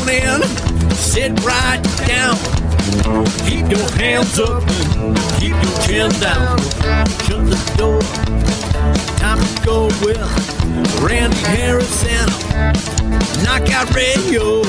on in, sit right down. Keep your hands up and keep your chin down. Shut the door. Time to go with Randy Harris and Knockout Radio.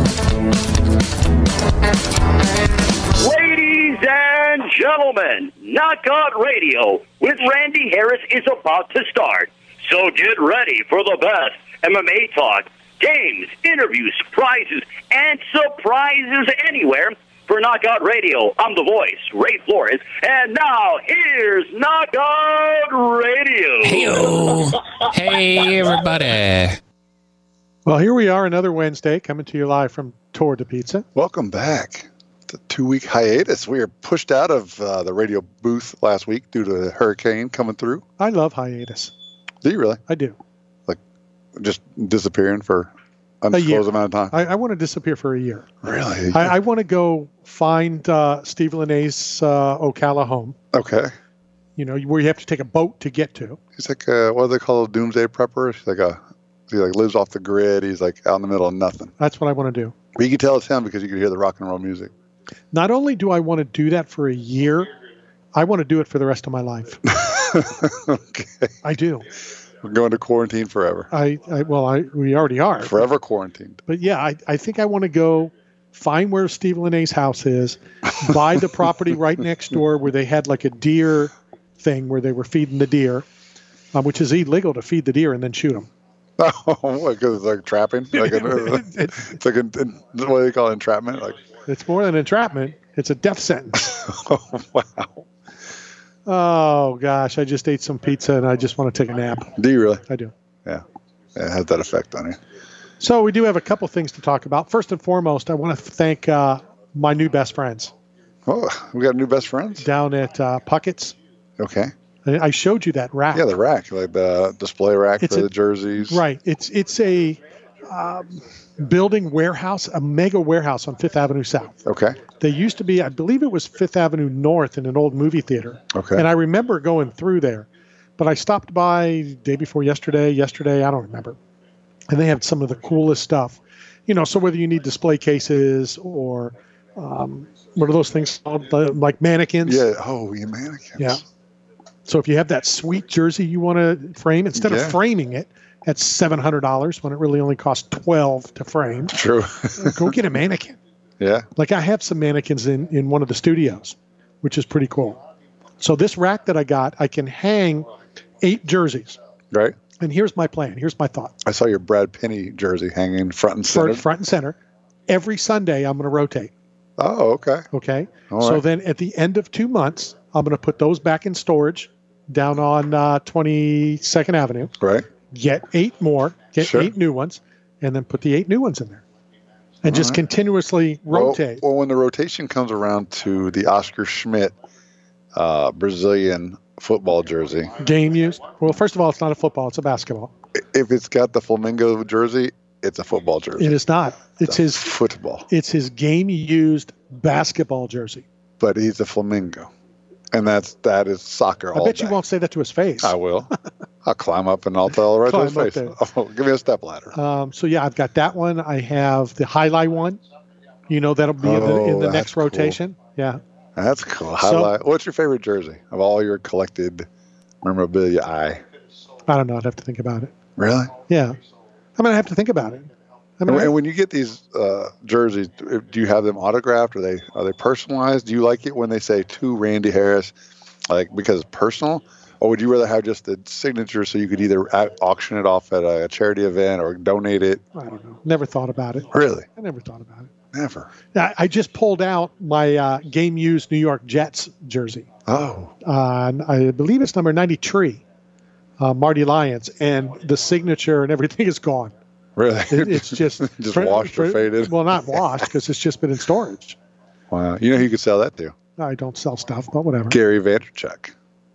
Ladies and gentlemen, Knockout Radio with Randy Harris is about to start. So get ready for the best MMA talk, games, interviews, prizes, and surprises anywhere. For Knockout Radio, I'm the voice, Ray Flores. And now, here's Knockout Radio. Hey-o. Hey, everybody. Well, here we are, another Wednesday, coming to you live from Tour de Pizza. Welcome back. It's a 2-week hiatus. We were pushed out of the radio booth last week due to a hurricane coming through. I love hiatus. Do you really? I do. Like, just disappearing for undisclosed amount of time? I want to disappear for a year. Really? I want to go find Steve Linne's Ocala home. Okay. You know, where you have to take a boat to get to. He's like, what do they call a doomsday prepper? He lives off the grid. He's like out in the middle of nothing. That's what I want to do. But you can tell it's him because you can hear the rock and roll music. Not only do I want to do that for a year, I want to do it for the rest of my life. Okay. I do. We're going to quarantine forever. We already are. Forever quarantined. But yeah, I think I want to go find where Steve Linne's house is, buy the property right next door where they had like a deer thing where they were feeding the deer, which is illegal to feed the deer and then shoot them. Oh, because it's like trapping? It's like, what do they call it, entrapment? Like, it's more than entrapment. It's a death sentence. Oh, wow. Oh, gosh. I just ate some pizza and I just want to take a nap. Do you really? I do. Yeah. It has that effect on you. So we do have a couple things to talk about. First and foremost, I want to thank my new best friends. Oh, we got new best friends? Down at Puckett's. Okay. I showed you that rack. Yeah, the rack, like the display rack for the jerseys. Right. It's a building warehouse, a mega warehouse on Fifth Avenue South. Okay. They used to be, I believe it was Fifth Avenue North in an old movie theater. Okay. And I remember going through there. But I stopped by day before yesterday, I don't remember. And they have some of the coolest stuff. You know, so whether you need display cases or what are those things called? Like mannequins? Yeah. Oh, yeah, mannequins. Yeah. So if you have that sweet jersey you want to frame, instead of framing it at $700 when it really only costs $12 to frame, true. Go get a mannequin. Yeah. Like I have some mannequins in one of the studios, which is pretty cool. So this rack that I got, I can hang 8 jerseys. Right. And here's my plan. Here's my thought. I saw your Brad Penny jersey hanging front and center. Front and center. Every Sunday, I'm going to rotate. Oh, okay. Okay. All so right. then at the end of 2 months, I'm going to put those back in storage down on 22nd Avenue. Right. Get 8 more, get 8 new ones, and then put the 8 new ones in there. And just continuously rotate. Well, when the rotation comes around to the Oscar Schmidt Brazilian football jersey. Game used? Well, first of all, it's not a football, it's a basketball. If it's got the Flamingo jersey, it's a football jersey. It is not. It's his football. It's his game used basketball jersey. But he's a Flamingo. And that is soccer all I bet day. you won't say that to his face. I will. I'll climb up and I'll tell right to his face. Oh, give me a step ladder. So yeah, I've got that one. I have the highlight one. You know, that'll be in the next rotation. Cool. Yeah. That's cool. Highlight. What's your favorite jersey of all your collected memorabilia? I don't know. I'd have to think about it. Really? Yeah. I mean, I have to think about it. And when you get these jerseys, do you have them autographed? Are they personalized? Do you like it when they say to Randy Harris, like because it's personal, or would you rather have just the signature so you could either auction it off at a charity event or donate it? I don't know. Never thought about it. Really? I never thought about it. Never. I just pulled out my game used New York Jets jersey. Oh. I believe it's number 93, Marty Lyons, and the signature and everything is gone. Really? It's just washed or faded? Well, not washed because it's just been in storage. Wow. You know who you could sell that to? I don't sell stuff, but whatever. Gary Vaynerchuk.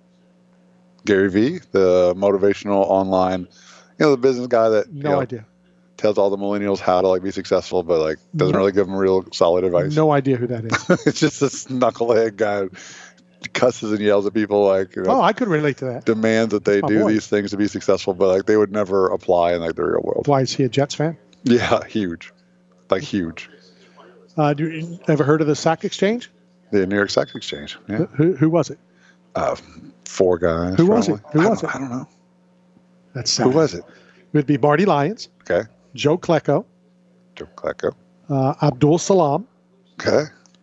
Gary V, the motivational online, the business guy that no idea tells all the millennials how to be successful, but doesn't really give them real solid advice. No idea who that is. It's just this knucklehead guy who cusses and yells at people I could relate to that. Demands that they do these things to be successful, but they would never apply in the real world. Why is he a Jets fan? Yeah, huge. Like huge. Do you ever heard of the Sack Exchange? The New York Stock Exchange. Yeah. Who was it? 4 guys. Who was it? probably. Who was it? I don't know. That's sad. Who was it? It would be Marty Lyons, Okay. Joe Klecko, Joe Klecko. Abdul Salam, Okay.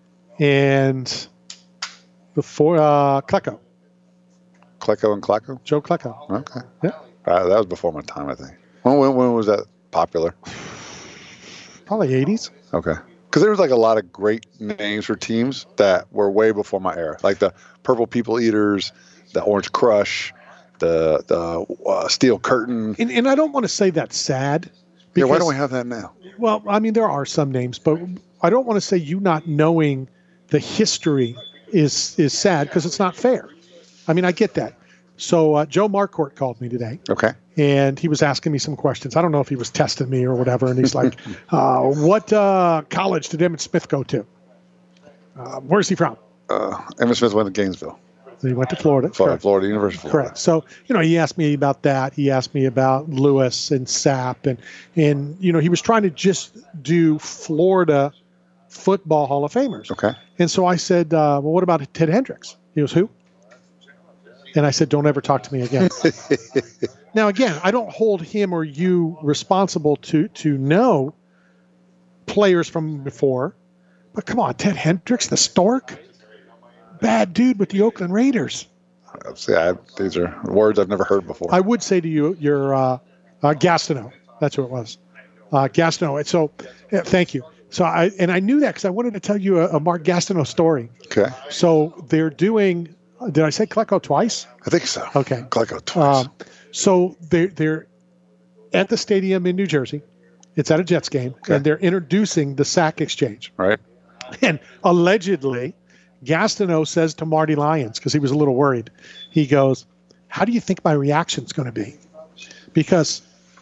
and before Klecko, Klecko and Klecko. Joe Klecko. Okay. Yeah. That was before my time, I think. When was that popular? Probably 80s. Okay. Because there was like a lot of great names for teams that were way before my era, like the Purple People Eaters, the Orange Crush, the Steel Curtain. And I don't want to say that's sad. Yeah, Because, why don't we have that now? Well, I mean, there are some names, but I don't want to say you not knowing the history is sad because it's not fair. I mean, I get that. So Joe Marquardt called me today. Okay. And he was asking me some questions. I don't know if he was testing me or whatever. And he's like, what college did Emmitt Smith go to? Where's he from? Emmitt Smith went to Gainesville, He went to Florida. Florida University. Florida. Correct. So, he asked me about that. He asked me about Lewis and Sapp. And he was trying to just do Florida football Hall of Famers. Okay. And so I said, well, what about Ted Hendricks? He goes, who? And I said, don't ever talk to me again. Now, again, I don't hold him or you responsible to know players from before. But come on, Ted Hendricks, the Stork? Bad dude with the Oakland Raiders. See, these are words I've never heard before. I would say to you, you're Gastineau. That's who it was. Gastineau. And so, thank you. So I knew that because I wanted to tell you a Mark Gastineau story. Okay. So they're doing, did I say Klecko twice? I think so. Okay. Klecko twice. So they're at the stadium in New Jersey. It's at a Jets game, Okay. and they're introducing the Sack Exchange. Right. And allegedly, Gastineau says to Marty Lyons, because he was a little worried, he goes, how do you think my reaction's going to be? Because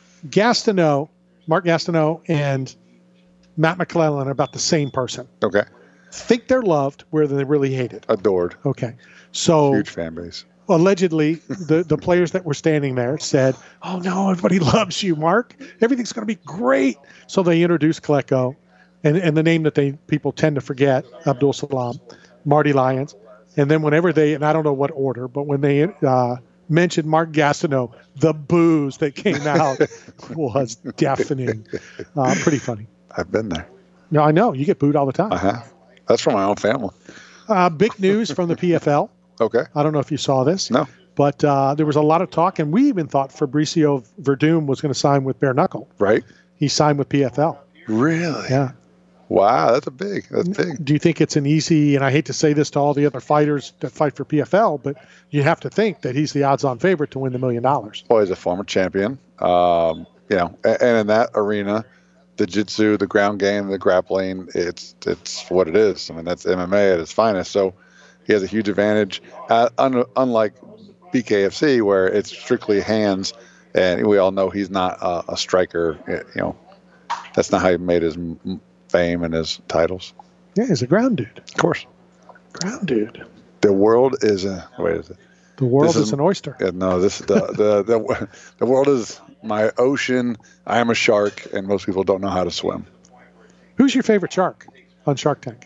Mark Gastineau and Matt McClellan are about the same person. Okay. Think they're loved where they're really hated. Adored. Okay. So Huge fan base. allegedly, the players that were standing there said, oh, no, everybody loves you, Mark. Everything's going to be great. So they introduced Klecko and the name that people tend to forget, Abdul Salam, Marty Lyons. And then whenever and I don't know what order, but when they mentioned Mark Gastineau, the boos that came out was deafening. Pretty funny. I've been there. No, I know. You get booed all the time. I have. That's from my own family. Big news from the PFL. Okay. I don't know if you saw this. No. But there was a lot of talk, and we even thought Fabricio Verdum was going to sign with Bare Knuckle. Right. He signed with PFL. Really? Yeah. Wow, that's big. Do you think it's an easy, and I hate to say this to all the other fighters that fight for PFL, but you have to think that he's the odds-on favorite to win the $1 million. Well, he's a former champion. And in that arena, the jiu-jitsu, the ground game, the grappling, it's what it is. I mean, that's MMA at its finest. So he has a huge advantage, unlike BKFC, where it's strictly hands, and we all know he's not a striker. That's not how he made his fame and his titles. Yeah, he's a ground dude. Of course. Ground dude. The world is a wait. Is it? The world is an oyster. Yeah, no, the world is my ocean. I am a shark, and most people don't know how to swim. Who's your favorite shark on Shark Tank?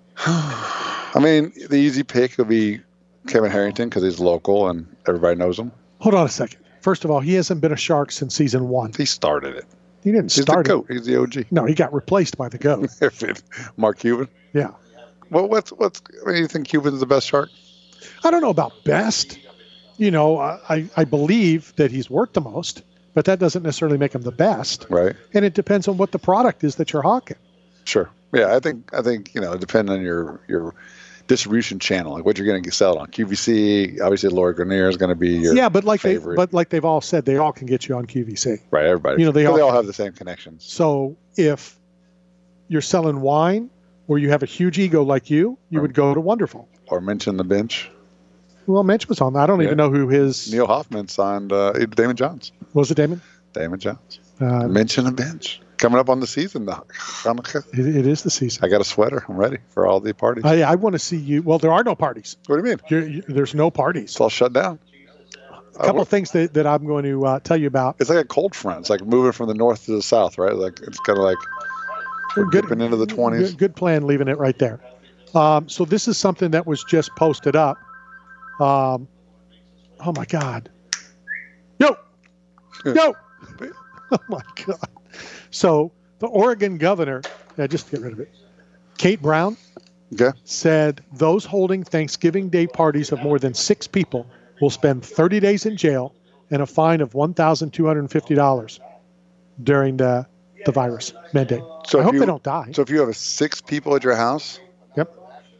I mean, the easy pick would be Kevin Harrington because he's local and everybody knows him. Hold on a second. First of all, he hasn't been a shark since season 1. He started it. He didn't He's start the GOAT. it. He's the OG. No, he got replaced by the GOAT. Mark Cuban. Yeah. Well, you think Cuban's the best shark? I don't know about best. I believe that he's worked the most, but that doesn't necessarily make him the best. Right. And it depends on what the product is that you're hawking. Sure. Yeah, I think depending on your distribution channel, like what you're going to sell on QVC. Obviously, Laura Grenier is going to be your favorite. like they've all said, they all can get you on QVC. Right. Everybody. They all have the same connections. So if you're selling wine or you have a huge ego like you would go to Wonderful. Or mention the bench. Well, Mitch was on that. I don't even know who his... Neil Hoffman signed Damon Johns. Was it Damon? Damon Johns. Mention the bench. Coming up on the season, though. It is the season. I got a sweater. I'm ready for all the parties. I want to see you. Well, there are no parties. What do you mean? There's no parties. It's all shut down. A couple of things that I'm going to tell you about. It's like a cold front. It's like moving from the north to the south, right? Like it's kind of like dipping into the 20s. Good plan, leaving it right there. So this is something that was just posted up. Oh my God. Yo. Oh my God. So the Oregon governor, just get rid of it. Kate Brown said those holding Thanksgiving Day parties of more than 6 people will spend 30 days in jail and a fine of $1,250 during the virus mandate. So I hope they don't die. So if you have 6 people at your house, yep.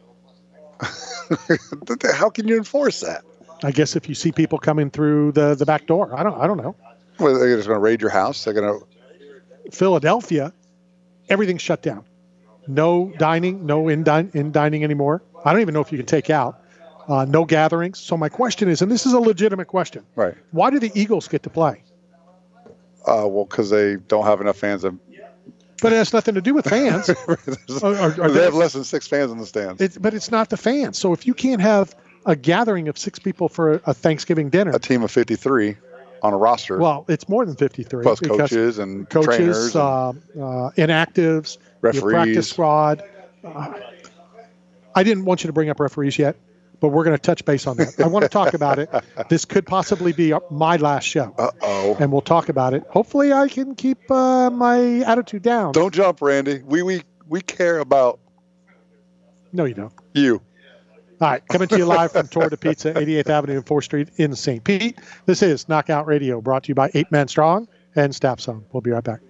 How can you enforce that? I guess if you see people coming through the back door, I don't know. Well, they're just going to raid your house. They're going to. Philadelphia, everything's shut down. No dining, no in dining anymore. I don't even know if you can take out. No gatherings. So my question is, and this is a legitimate question. Right. Why do the Eagles get to play? Well, because they don't have enough fans. But it has nothing to do with fans. They have less than 6 fans in the stands. But it's not the fans. So if you can't have a gathering of 6 people for a Thanksgiving dinner. A team of 53 on a roster. Well, it's more than 53. Plus coaches and trainers. Inactives, referees. Your practice squad. I didn't want you to bring up referees yet, but we're going to touch base on that. I want to talk about it. This could possibly be my last show. Uh-oh. And we'll talk about it. Hopefully I can keep my attitude down. Don't jump, Randy. We care about... No, you don't. You. All right, coming to you live from Torta Pizza, 88th Avenue and 4th Street in St. Pete. This is Knockout Radio, brought to you by 8 Man Strong and Staff Zone. We'll be right back.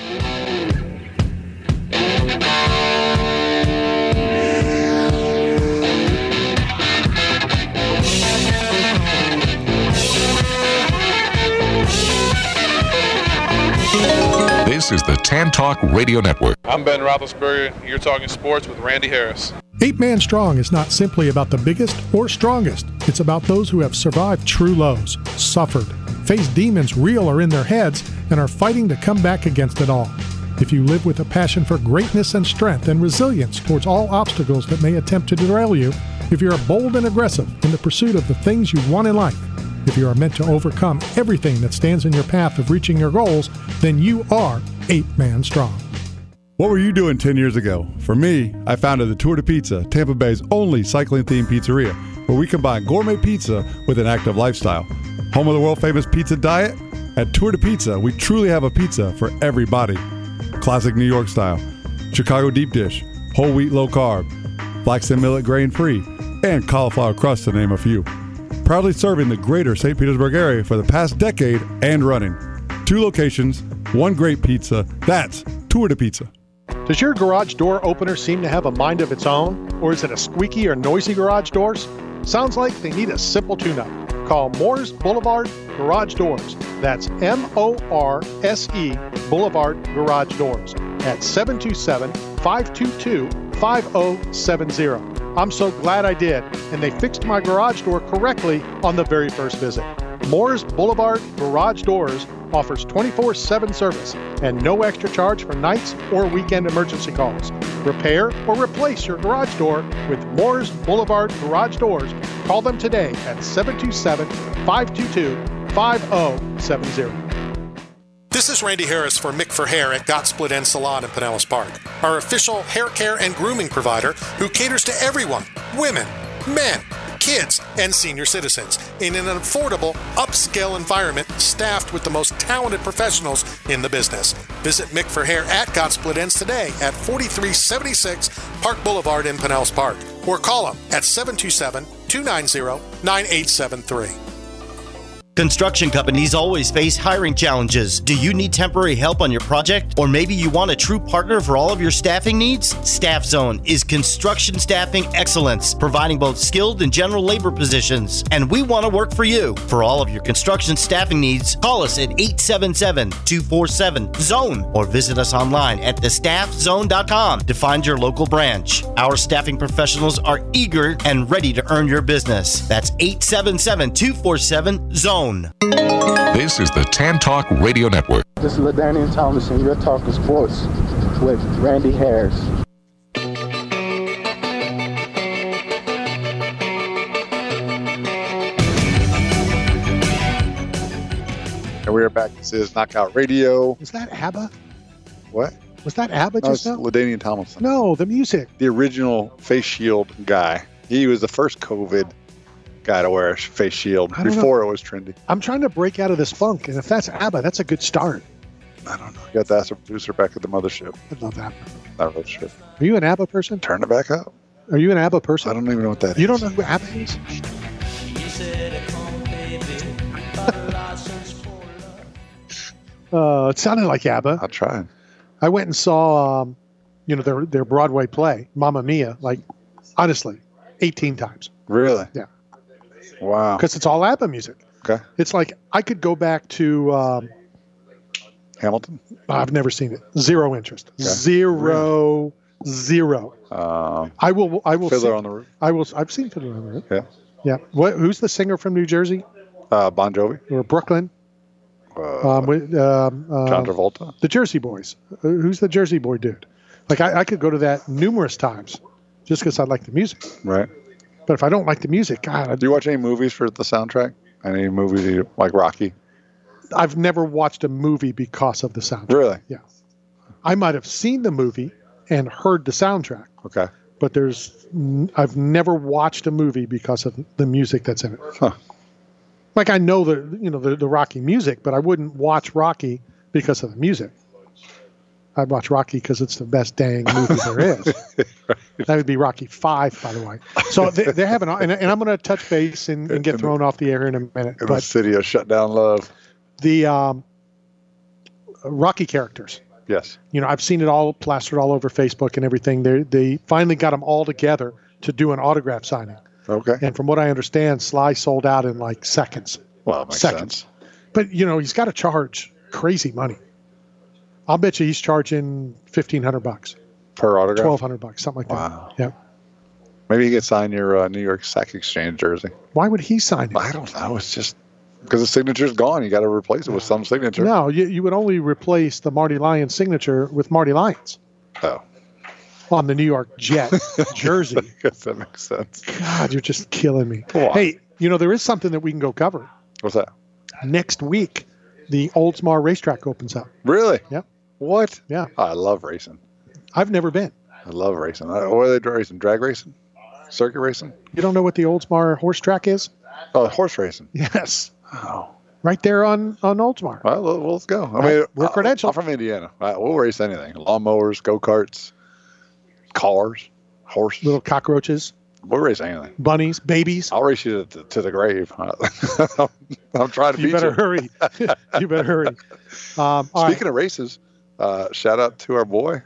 This is the Tan Talk Radio Network. I'm Ben Roethlisberger, and you're talking sports with Randy Harris. 8 Man Strong is not simply about the biggest or strongest. It's about those who have survived true lows, suffered, faced demons real or in their heads, and are fighting to come back against it all. If you live with a passion for greatness and strength and resilience towards all obstacles that may attempt to derail you, if you're bold and aggressive in the pursuit of the things you want in life, if you are meant to overcome everything that stands in your path of reaching your goals, then you are 8 Man Strong. What were you doing 10 years ago? For me, I founded the Torta Pizza, Tampa Bay's only cycling-themed pizzeria, where we combine gourmet pizza with an active lifestyle. Home of the world-famous pizza diet? At Torta Pizza, we truly have a pizza for everybody. Classic New York style, Chicago deep dish, whole wheat low carb, flax and millet grain-free, and cauliflower crust to name a few. Proudly serving the greater St. Petersburg area for the past decade and running. 2 locations, 1 great pizza. That's Torta Pizza. Does your garage door opener seem to have a mind of its own? Or is it a squeaky or noisy garage doors? Sounds like they need a simple tune-up. Call Moores Boulevard Garage Doors. That's M-O-R-S-E Boulevard Garage Doors at 727-522-5070. I'm so glad I did, and they fixed my garage door correctly on the very first visit. Moores Boulevard Garage Doors offers 24/7 service and no extra charge for nights or weekend emergency calls. Repair or replace your garage door with Moores Boulevard Garage Doors. Call them today at 727-522-5070. This is Randy Harris for Mick for Hair at Got Split End Salon in Pinellas Park, our official hair care and grooming provider who caters to everyone, women, men, kids, and senior citizens in an affordable, upscale environment staffed with the most talented professionals in the business. Visit Mick for Hair at Got Split Ends today at 4376 Park Boulevard in Pinellas Park, or call them at 727-290-9873. Construction companies always face hiring challenges. Do you need temporary help on your project? Or maybe you want a true partner for all of your staffing needs? Staff Zone is construction staffing excellence, providing both skilled and general labor positions. And we want to work for you. For all of your construction staffing needs, call us at 877-247-ZONE or visit us online at thestaffzone.com to find your local branch. Our staffing professionals are eager and ready to earn your business. That's 877-247-ZONE. This is the Tan Talk Radio Network. This is LaDainian Thomas, and you're talking sports with Randy Harris. And we are back. This is Knockout Radio. Is that ABBA? What? Was that ABBA No, just it's now? LaDainian Tomlinson. No, the music. The original face shield guy. He was the first COVID guy to wear a face shield I don't before it was trendy. I'm trying to break out of this funk, and if that's ABBA, that's a good start. I don't know. You got to ask the producer back at the mothership. I love ABBA. Not really sure. Are you an ABBA person? Turn it back up. Are you an ABBA person? I don't even know what that is. You don't know who ABBA is? It sounded like ABBA. I'll try. I went and saw, their Broadway play, Mamma Mia, like, honestly, 18 times. Really? Yeah. Wow. Because it's all ABBA music. Okay. It's like I could go back to Hamilton? I've never seen it. Zero interest. Okay. Zero. I will Fiddler see, on the Roof? I've seen Fiddler on the Roof. Yeah. Yeah. Who's the singer from New Jersey? Bon Jovi? Or Brooklyn? John Travolta? The Jersey Boys. Who's the Jersey Boy dude? Like I could go to that numerous times just because I like the music. Right. But if I don't like the music, God. Do you watch any movies for the soundtrack? Any movies you like Rocky? I've never watched a movie because of the soundtrack. Really? Yeah. I might have seen the movie and heard the soundtrack. Okay. But I've never watched a movie because of the music that's in it. Huh. Like I know the Rocky music, but I wouldn't watch Rocky because of the music. I'd watch Rocky because it's the best dang movie there is. Right. That would be Rocky 5, by the way. So they're having, and I'm going to touch base and get thrown off the air in a minute. But the city of shut down love. The Rocky characters. Yes. I've seen it all plastered all over Facebook and everything. They finally got them all together to do an autograph signing. Okay. And from what I understand, Sly sold out in like seconds. Well, it makes sense. But, he's got to charge crazy money. I'll bet you he's charging $1,500 per autograph. $1,200, something like that. Wow. Yeah. Maybe you could sign your New York Stock Exchange jersey. Why would he sign it? I don't know. It's just because the signature's gone. You got to replace it with some signature. No, you would only replace the Marty Lyons signature with Marty Lyons. Oh. On the New York Jet jersey. I guess that makes sense. God, you're just killing me. Why? Hey, there is something that we can go cover. What's that? Next week, the Oldsmar racetrack opens up. Really? Yep. What? Yeah. I love racing. I've never been. I love racing. What are they racing? Drag racing? Circuit racing? You don't know what the Oldsmar horse track is? Oh, horse racing. Yes. Oh. Right there on Oldsmar. Well, let's go. I mean, we're credentialed. I'm from Indiana. We'll race anything. Lawnmowers, go-karts, cars, horses. Little cockroaches. We'll race anything. Bunnies, babies. I'll race you to the grave. I'm trying to beat you. You better hurry. You better hurry. Speaking of races, shout out to our boy.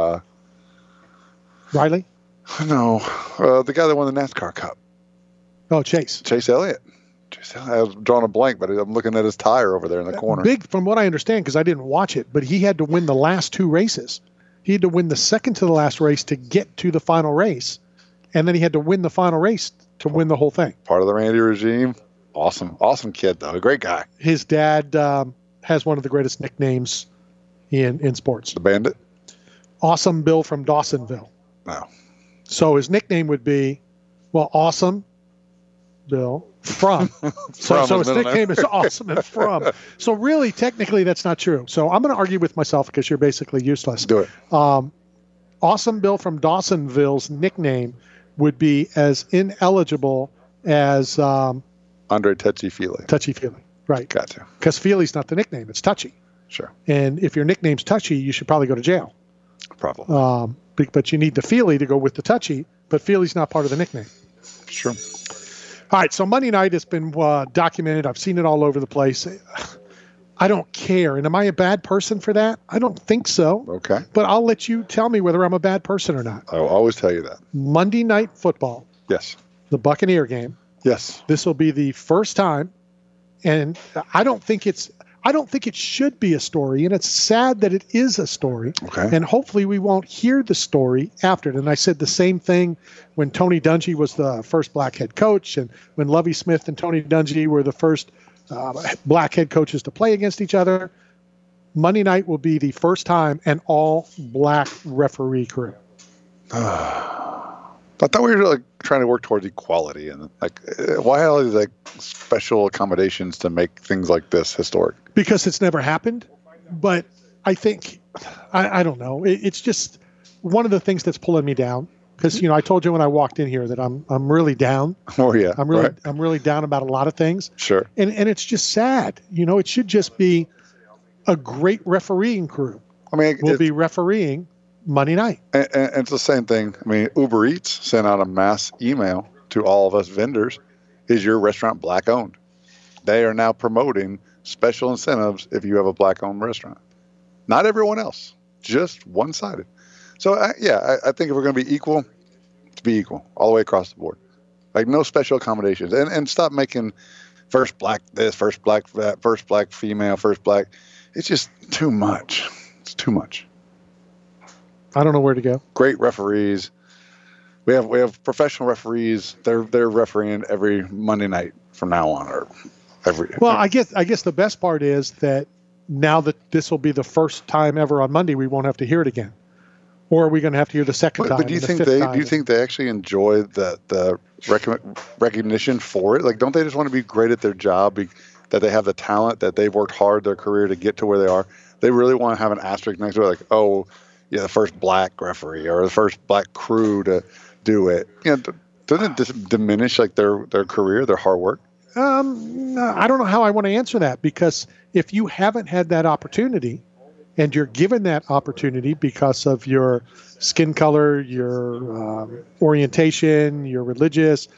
Riley? No. The guy that won the NASCAR Cup. Oh, Chase. Chase Elliott. I was drawing a blank, but I'm looking at his tire over there in the corner. Big, from what I understand, because I didn't watch it, but he had to win the last 2 races. He had to win the second to the last race to get to the final race. And then he had to win the final race to win the whole thing. Part of the Randy regime. Awesome kid, though. A great guy. His dad has one of the greatest nicknames in sports. The Bandit? Awesome Bill from Dawsonville. No. So his nickname would be, Awesome Bill from. so his nickname is Awesome and From. So really, technically, that's not true. So I'm going to argue with myself because you're basically useless. Do it. Awesome Bill from Dawsonville's nickname would be as ineligible as Andre Touchy Feely. Touchy Feely, right? Gotcha. Because Feely's not the nickname; it's Touchy. Sure. And if your nickname's Touchy, you should probably go to jail. Probably. But you need the Feely to go with the Touchy. But Feely's not part of the nickname. Sure. All right. So Monday night has been documented. I've seen it all over the place. I don't care. And am I a bad person for that? I don't think so. Okay. But I'll let you tell me whether I'm a bad person or not. I'll always tell you that. Monday Night Football. Yes. The Buccaneer game. Yes. This will be the first time, and I don't think it should be a story, and it's sad that it is a story. Okay. And hopefully we won't hear the story after it. And I said the same thing when Tony Dungy was the first black head coach, and when Lovie Smith and Tony Dungy were the first black head coaches to play against each other. Monday night will be the first time an all black referee crew. I thought we were trying to work towards equality, and why are these special accommodations to make things like this historic? Because it's never happened, but I think I don't know. It's just one of the things that's pulling me down. Because I told you when I walked in here that I'm really down. Oh yeah, I'm really down about a lot of things. Sure. And it's just sad. It should just be a great refereeing crew. I mean, we'll be refereeing Monday night. And it's the same thing. I mean, Uber Eats sent out a mass email to all of us vendors: "Is your restaurant black owned?" They are now promoting special incentives if you have a black owned restaurant. Not everyone else, just one sided. So, I think if we're going to be equal, to be equal all the way across the board. Like, no special accommodations. And stop making first black this, first black that, first black female, first black. It's just too much. It's too much. I don't know where to go. Great referees. We have professional referees. They're refereeing every Monday night from now on, or every. Well, I guess the best part is that now that this will be the first time ever on Monday, we won't have to hear it again. Or are we going to have to hear the second time? But do you think they actually enjoy the recognition for it? Like, don't they just want to be great at their job? That they have the talent, that they've worked hard their career to get to where they are. They really want to have an asterisk next to it, like, oh, yeah, the first black referee or the first black crew to do it. Doesn't it diminish like their career, their hard work? I don't know how I want to answer that, because if you haven't had that opportunity, and you're given that opportunity because of your skin color, your orientation, your religious.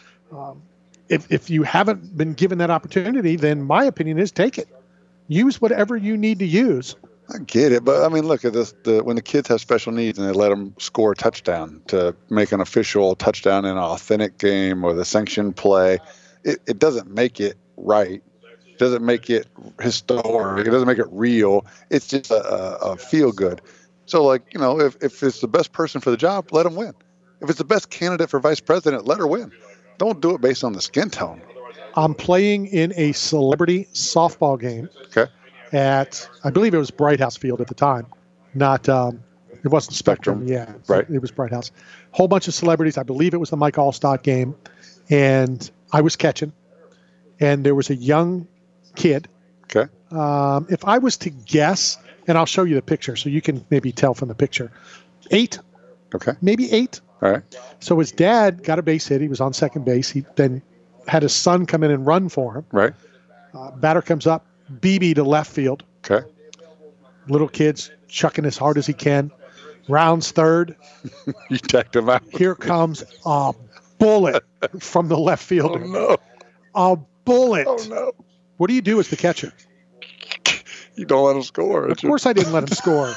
If you haven't been given that opportunity, then my opinion is take it. Use whatever you need to use. I get it, but I mean, look at this. When the kids have special needs and they let them score a touchdown to make an official touchdown in an authentic game or the sanctioned play, it doesn't make it right. Doesn't make it historic. It doesn't make it real. It's just a feel good. So, like, if it's the best person for the job, let them win. If it's the best candidate for vice president, let her win. Don't do it based on the skin tone. I'm playing in a celebrity softball game. Okay. At, I believe it was Bright House Field at the time. Not, it wasn't Spectrum. Yeah. Right. It was Bright House. Whole bunch of celebrities. I believe it was the Mike Allstott game. And I was catching. And there was a young kid. Okay. If I was to guess, and I'll show you the picture so you can maybe tell from the picture. 8. Okay. Maybe 8. All right. So his dad got a base hit. He was on second base. He then had his son come in and run for him. Right. Batter comes up, BB to left field. Okay. Little kid's chucking as hard as he can. Rounds third. You tacked him out. Here comes a bullet from the left fielder. Oh, no. A bullet. Oh, no. What do you do as the catcher? You don't let him score. Of course I didn't let him score.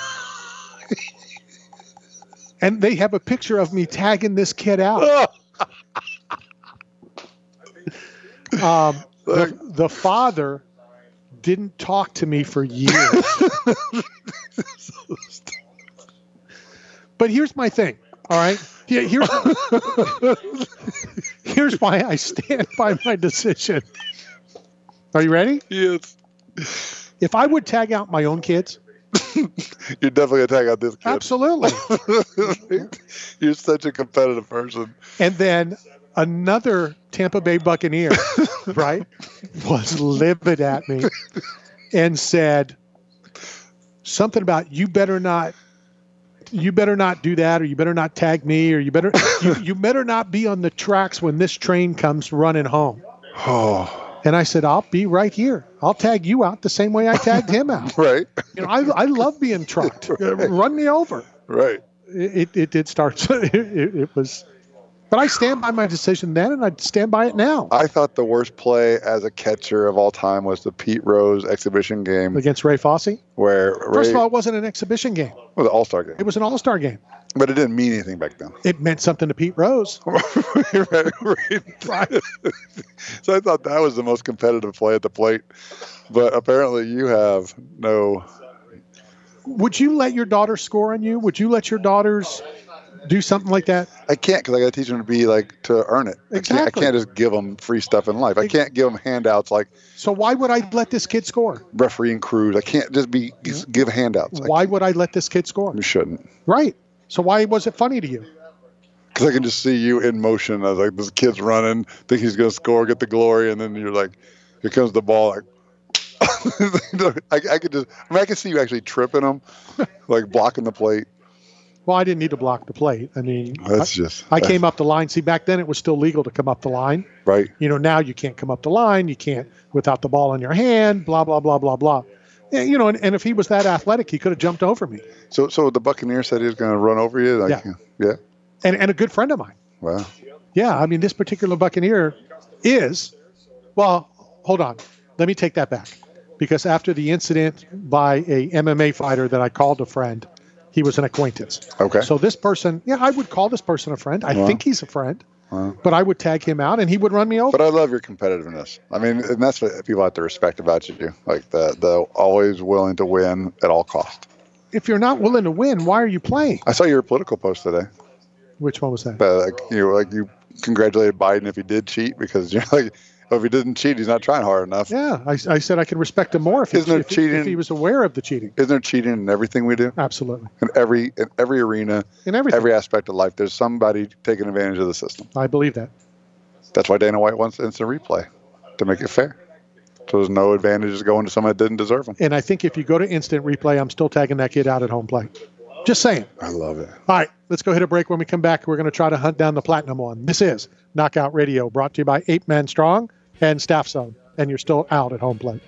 And they have a picture of me tagging this kid out. The father didn't talk to me for years. But here's my thing, all right? Here's why I stand by my decision. Are you ready? Yes. If I would tag out my own kids, you're definitely going to tag out this kid. Absolutely. You're such a competitive person. And then another Tampa Bay Buccaneer, right, was livid at me and said something about you better not do that, or you better not tag me, or you better not be on the tracks when this train comes running home. Oh. And I said, I'll be right here. I'll tag you out the same way I tagged him out. Right. I love being trucked. Right. Run me over. Right. It did start. It was. But I stand by my decision then, and I stand by it now. I thought the worst play as a catcher of all time was the Pete Rose exhibition game against Ray Fosse. First of all, it wasn't an exhibition game. It was an all-star game. It was an all-star game. But it didn't mean anything back then. It meant something to Pete Rose. Right. So I thought that was the most competitive play at the plate. But apparently you have no. Would you let your daughter score on you? Would you let your daughters do something like that? I can't, because I got to teach them to be to earn it. Exactly. I can't just give them free stuff in life. I can't give them handouts like. So why would I let this kid score? Refereeing crews. I can't just give handouts. Why would I let this kid score? You shouldn't. Right. So why was it funny to you? Because I can just see you in motion. I was like, this kid's running, think he's going to score, get the glory, and then you're like, here comes the ball. Like, I could see you actually tripping them, like blocking the plate. Well, I didn't need to block the plate. I mean, I came up the line. See, back then it was still legal to come up the line. Right. Now you can't come up the line. You can't without the ball in your hand, blah, blah, blah, blah, blah. Yeah, and if he was that athletic, he could have jumped over me. So the Buccaneer said he was going to run over you? Yeah. And a good friend of mine. Wow. Yeah, I mean, this particular Buccaneer well, hold on. Let me take that back. Because after the incident by a MMA fighter that I called a friend, he was an acquaintance. Okay. So this person, I would call this person a friend. I think he's a friend. But I would tag him out, and he would run me over. But I love your competitiveness. I mean, and that's what people have to respect about you, like the always willing to win at all costs. If you're not willing to win, why are you playing? I saw your political post today. Which one was that? You congratulated Biden if he did cheat, because you're like, if he didn't cheat, he's not trying hard enough. Yeah, I said I could respect him more if he was aware of the cheating. Isn't there cheating in everything we do? Absolutely. In every arena, in every aspect of life, there's somebody taking advantage of the system. I believe that. That's why Dana White wants instant replay, to make it fair. So there's no advantages going to someone that didn't deserve them. And I think if you go to instant replay, I'm still tagging that kid out at home plate. Just saying. I love it. All right, let's go hit a break. When we come back, we're going to try to hunt down the platinum one. This is Knockout Radio, brought to you by 8 Man Strong and Staff Zone. And you're still out at home plate.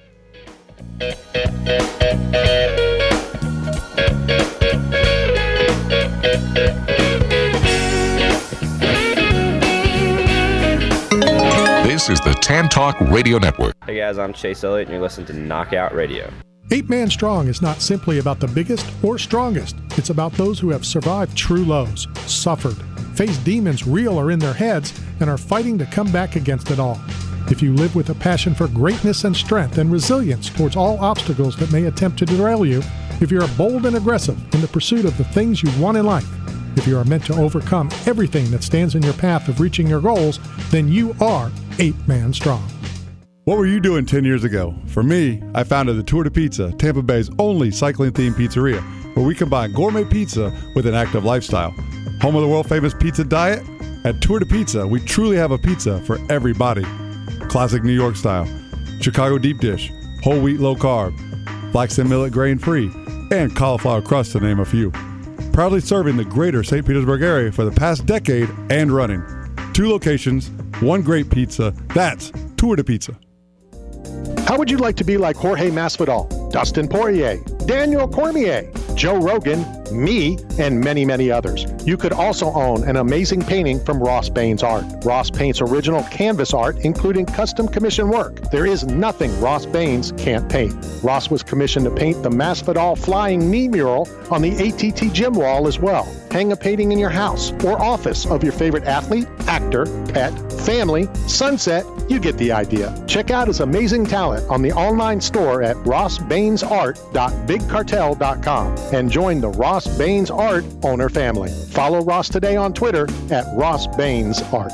This is the Tan Talk Radio Network. Hey guys, I'm Chase Elliott, and you're listening to Knockout Radio. 8 Man Strong is not simply about the biggest or strongest. It's about those who have survived true lows, suffered, faced demons real or in their heads, and are fighting to come back against it all. If you live with a passion for greatness and strength and resilience towards all obstacles that may attempt to derail you, if you're bold and aggressive in the pursuit of the things you want in life, if you are meant to overcome everything that stands in your path of reaching your goals, then you are 8 Man Strong. What were you doing 10 years ago? For me, I founded the Tour de Pizza, Tampa Bay's only cycling-themed pizzeria, where we combine gourmet pizza with an active lifestyle. Home of the world-famous pizza diet? At Tour de Pizza, we truly have a pizza for every body. Classic New York style, Chicago deep dish, whole wheat low carb, flax and millet grain free, and cauliflower crust to name a few. Proudly serving the greater St. Petersburg area for the past decade and running. 2 locations, 1 great pizza. That's Tour de Pizza. How would you like to be like Jorge Masvidal, Dustin Poirier, Daniel Cormier, Joe Rogan, me, and many, many others? You could also own an amazing painting from Ross Baines Art. Ross paints original canvas art, including custom commission work. There is nothing Ross Baines can't paint. Ross was commissioned to paint the Masvidal flying knee mural on the ATT gym wall as well. Hang a painting in your house or office of your favorite athlete, actor, pet, family, sunset. You get the idea. Check out his amazing talent on the online store at rossbainesart.bigcartel.com and join the Ross Baines Art owner family. Follow Ross today on Twitter at Ross Baines Art.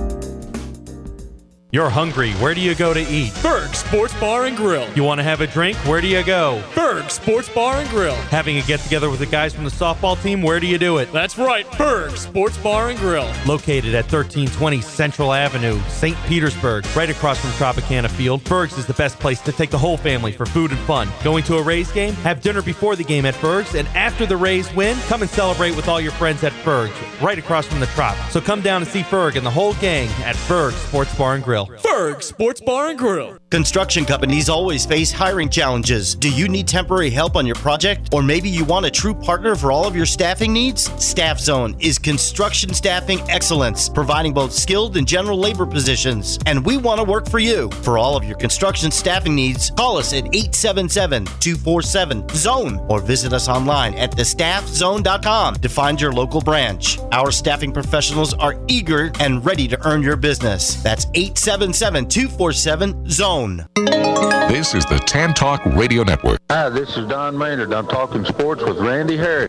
You're hungry. Where do you go to eat? Berg Sports Bar and Grill. You want to have a drink? Where do you go? Berg Sports Bar and Grill. Having a get-together with the guys from the softball team? Where do you do it? That's right, Berg Sports Bar and Grill. Located at 1320 Central Avenue, St. Petersburg, right across from Tropicana Field. Berg's is the best place to take the whole family for food and fun. Going to a Rays game? Have dinner before the game at Berg's, and after the Rays win, come and celebrate with all your friends at Berg's, right across from the Trop. So come down and see Berg and the whole gang at Berg Sports Bar and Grill. Berg Sports Bar and Grill. Construction companies always face hiring challenges. Do you need temporary help on your project? Or maybe you want a true partner for all of your staffing needs? Staff Zone is construction staffing excellence, providing both skilled and general labor positions. And we want to work for you. For all of your construction staffing needs, call us at 877-247-ZONE or visit us online at thestaffzone.com to find your local branch. Our staffing professionals are eager and ready to earn your business. That's 877-247-ZONE. This is the Tan Talk Radio Network. Hi, this is Don Maynard. I'm talking sports with Randy Harris.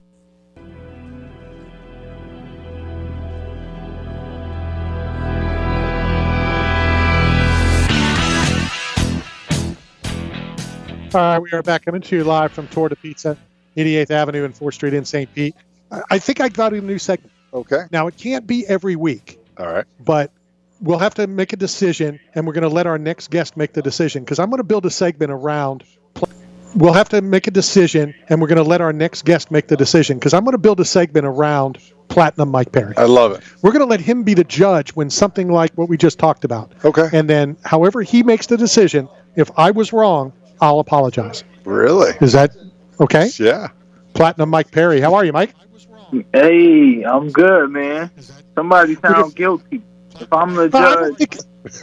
All right, we are back coming to you live from Tour de Pizza, 88th Avenue and 4th Street in St. Pete. I think I got a new segment. Okay. Now, it can't be every week. All right. But we'll have to make a decision, and we're going to let our next guest make the decision, because I'm going to build a segment around. We'll have to make a decision, and we're going to let our next guest make the decision, because I'm going to build a segment around Platinum Mike Perry. I love it. We're going to let him be the judge when something like what we just talked about. Okay. And then, however he makes the decision, if I was wrong, I'll apologize. Really? Is that okay? Yeah. Platinum Mike Perry. How are you, Mike? Hey, I'm good, man. Somebody sound guilty. If I'm the judge,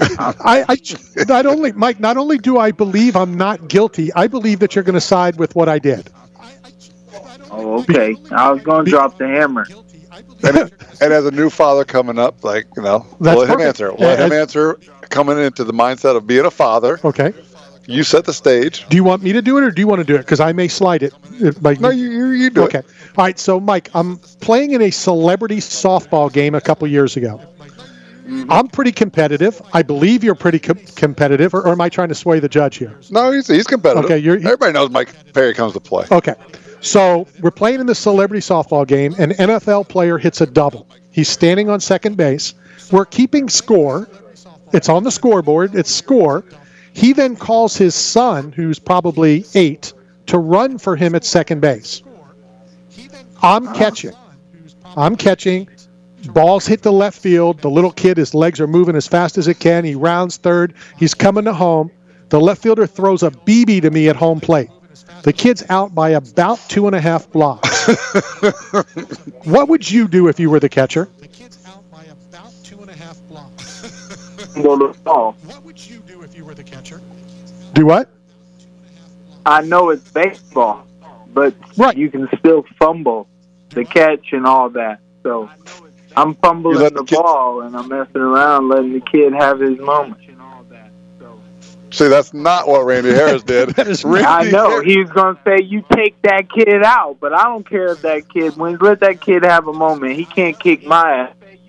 not only do I believe I'm not guilty, I believe that you're going to side with what I did. Oh, okay. I was going to drop the hammer. And as a new father coming up, like, That's let him perfect. answer. Let him answer, coming into the mindset of being a father. Okay. You set the stage. Do you want me to do it, or do you want to do it? Because I may slide it. No, you do it. Okay. All right, so, Mike, I'm playing in a celebrity softball game a couple years ago. I'm pretty competitive. I believe you're pretty competitive, or am I trying to sway the judge here? No, he's competitive. Okay, everybody knows Mike Perry comes to play. Okay, so we're playing in the celebrity softball game. An NFL player hits a double. He's standing on second base. We're keeping score. It's on the scoreboard. It's score. He then calls his son, who's probably 8, to run for him at second base. I'm catching. Balls hit the left field. The little kid, his legs are moving as fast as it can. He rounds third. He's coming to home. The left fielder throws a BB to me at home plate. The kid's out by about 2.5 blocks. What would you do if you were the catcher? The kid's out by about 2.5 blocks. Go to the ball. What would you do if you were the catcher? Do what? I know it's baseball, but you can still fumble the catch and all that. So I'm fumbling the ball, and I'm messing around, letting the kid have his moment. See, that's not what Randy Harris did. I know. He was going to say, you take that kid out, but I don't care if that kid wins. Let that kid have a moment. He can't kick my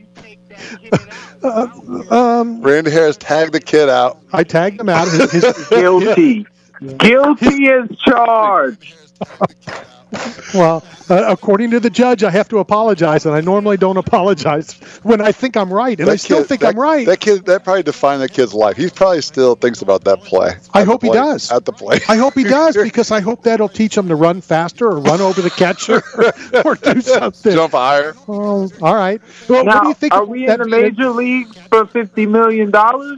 ass. Randy Harris tagged the kid out. I tagged him out. Guilty. Guilty as charged. Well, according to the judge, I have to apologize, and I normally don't apologize when I think I'm right, and I still think I'm right. That probably defined that kid's life. He probably still thinks about that play. I hope he does. At the play. I hope he does, because I hope that'll teach him to run faster or run over the catcher or do something. Jump higher. Oh, all right. Well, now, what do you think? Are we in the major leagues for $50 million?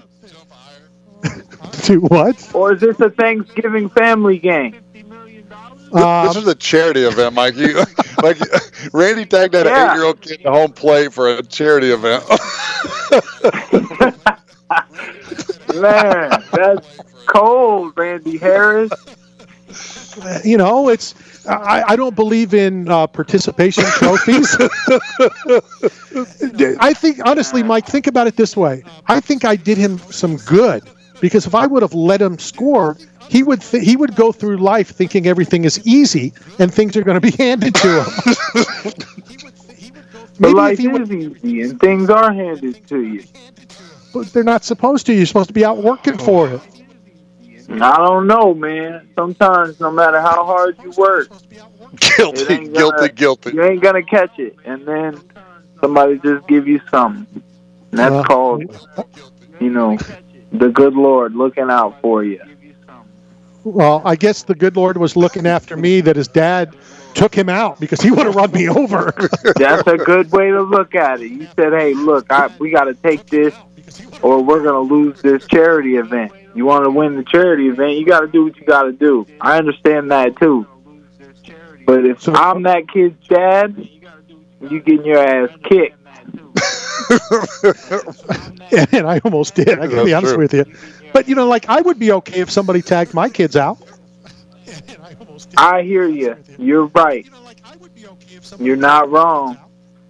Do what? Or is this a Thanksgiving family game? This is a charity event, Mike. Like Randy tagged that 8-year-old kid to home plate for a charity event. Man, that's cold, Randy Harris. It's I don't believe in participation trophies. I think, honestly, Mike, think about it this way. I think I did him some good, because if I would have let him score, he would go through life thinking everything is easy and things are going to be handed to him. But life is easy and things are handed to you. But they're not supposed to. You're supposed to be out working for it. I don't know, man. Sometimes, no matter how hard you work, guilty. You ain't gonna catch it, and then somebody just give you something. And that's called, the good Lord looking out for you. Well, I guess the good Lord was looking after me that his dad took him out because he would have run me over. That's a good way to look at it. You said, hey, look, we got to take this or we're going to lose this charity event. You want to win the charity event, you got to do what you got to do. I understand that, too. But if I'm that kid's dad, you getting your ass kicked. And I almost did. I can be honest with you. But, I would be okay if somebody tagged my kids out. I hear you. You're right. You're not wrong.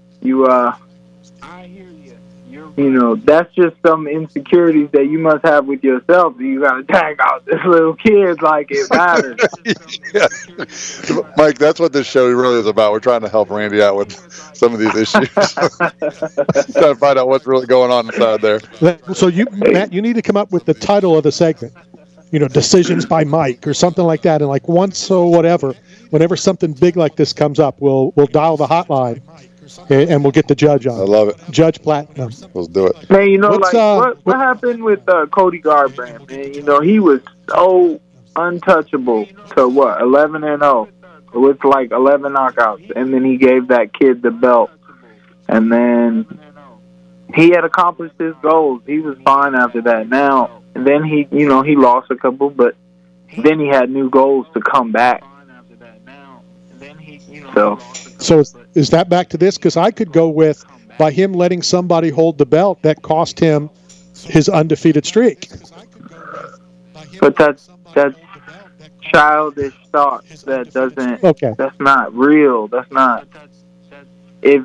That's just some insecurities that you must have with yourself. You got to tag out this little kid like it matters. Yeah. Mike, that's what this show really is about. We're trying to help Randy out with some of these issues. Trying to find out what's really going on inside there. So Matt, you need to come up with the title of the segment. Decisions by Mike or something like that. And whenever something big like this comes up, we'll dial the hotline and we'll get the judge on. I love it. Judge Platinum. Let's do it. Man, what happened with Cody Garbrandt, man? He was so untouchable to 11-0 with like 11 knockouts, and then he gave that kid the belt, and then he had accomplished his goals. He was fine after that. Now, and then he lost a couple, but then he had new goals to come back. So is that back to this? Because I could go with, by him letting somebody hold the belt, that cost him his undefeated streak. But that's childish thoughts. That doesn't. Okay. That's not real. That's not. If